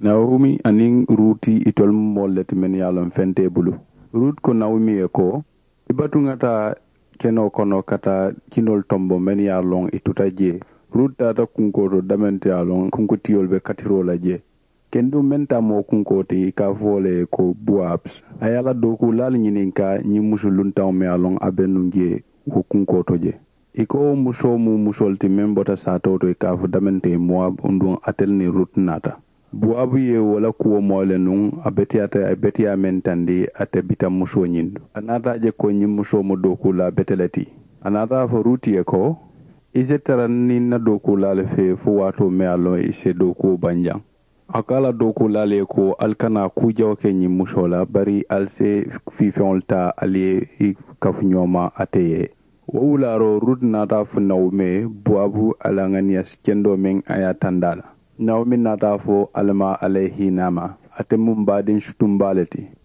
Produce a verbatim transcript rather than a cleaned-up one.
Naomi aning ruti itol mollet men yalon fente bulu. Rut ko Naomi eko ibatu ngata keno kono kata kinol tombo men yalon ituta je. Rut tata kunkoto damente yalon kunkutiol be katirola je. Kendo menta mo kunkoti ka fole ko buabs. Ayala doku lal nyininka nyi musulunta me yalon abenunje ko kunkoto je. Iko muso mu musolti membota satoto ikafu damente moab undun atel ni Rut nata. Buabu ye wala kuwo mole nun abetiata abetia mentandi ate bita muso nyindu. Anata je ko nyi muso mo doku la beteleti. Anata fo Ruti ye ko ise tarani na doku la lefe fu wato me alo ise doku banjang. Akala doku la le ko alkana kujaw ke nyi muso la bari alse fifeol ta alie kafunyoma ateye. Wawularo Rut nata fu Naomi buabu alangania skendo men ayatandala. Naomi nata fo alama alayhi nama ate mumbadin shutumbaleti